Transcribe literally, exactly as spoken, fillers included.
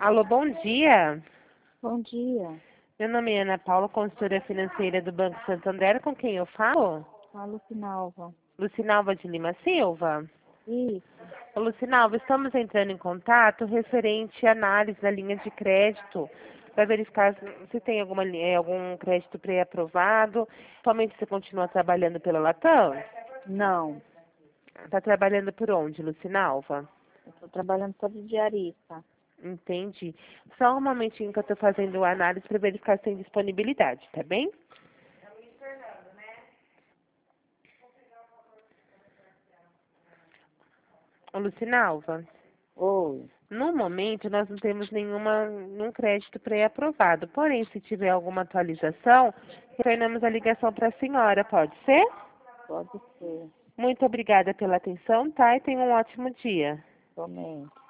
Alô, bom dia. Bom dia. Meu nome é Ana Paula, consultora financeira do Banco Santander. Com quem eu falo? A Lucinalva. Lucinalva de Lima Silva. Isso. Ô, Lucinalva, estamos entrando em contato referente à análise da linha de crédito para verificar se tem alguma, li- eh, algum crédito pré-aprovado. Atualmente você continua trabalhando pela Latam? Não. Está trabalhando por onde, Lucinalva? Eu estou trabalhando só de diarista. Entendi. Só um momentinho que eu estou fazendo a análise para verificar se tem disponibilidade, tá bem? Ô, Lucinalva, Oi. no momento nós não temos nenhuma, nenhum crédito pré-aprovado. Porém, se tiver alguma atualização, retornamos a ligação para a senhora, pode ser? Pode ser. Muito obrigada pela atenção, tá? E tenha um ótimo dia. Somente.